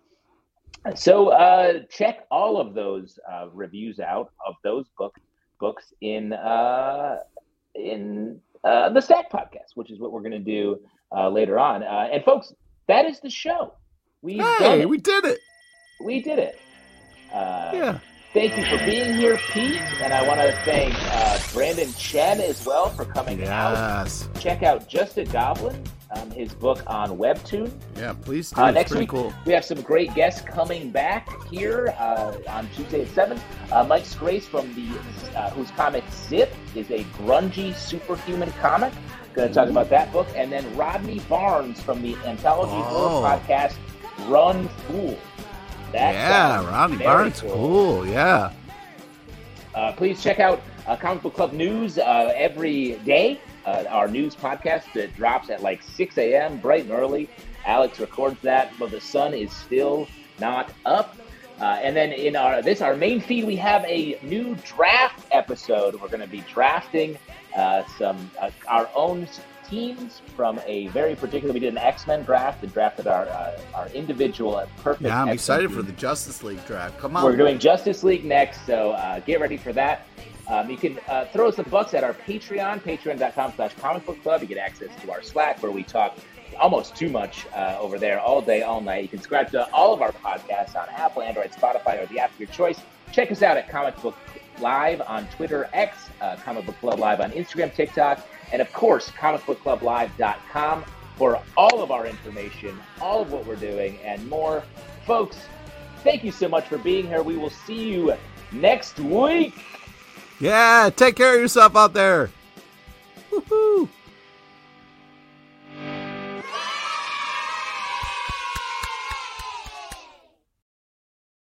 So uh, check all of those uh, reviews out of those book books in uh, in uh, the Stack podcast, which is what we're going to do uh, later on. Uh, and folks, that is the show. We've done Hey, it. we did it. We did it. Uh, Yeah. Thank you for being here, Pete. And I want to thank uh, Brandon Chen as well for coming out. Yes. Check out Just a Goblin um, his book on Webtoon. Yeah, please do. Uh, it's next pretty week, cool. we have some great guests coming back here uh, on Tuesday at seven. Uh, Mike Scrace from the uh, whose comic Zip is a grungy superhuman comic. Going to talk about that book. And then Rodney Barnes from the Anthology Oh. Horror podcast Run Fool. That Yeah, sounds Rodney very Barnes, cool. Yeah. Uh, please check out uh, Comic Book Club News uh, every day. Uh, our news podcast that drops at like six a.m. bright and early. Alex records that, but the sun is still not up. Uh, and then in our this our main feed, we have a new draft episode. We're going to be drafting uh, some uh, our own teams from a very particular. We did an X-Men draft and drafted our uh, our individual and perfect. Yeah, I'm X-Men excited team. for the Justice League draft. Come on. We're doing Justice League next, so uh, get ready for that. Um, you can uh, throw us the bucks at our Patreon, patreon.com slash comic book club. You get access to our Slack where we talk almost too much uh, over there all day, all night. You can subscribe to all of our podcasts on Apple, Android, Spotify, or the app of your choice. Check us out at Comic Book Live on Twitter, X, uh, Comic Book Club Live on Instagram, TikTok, and of course, comic book club live dot com for all of our information, all of what we're doing, and more. Folks, thank you so much for being here. We will see you next week. Yeah, take care of yourself out there. Woohoo!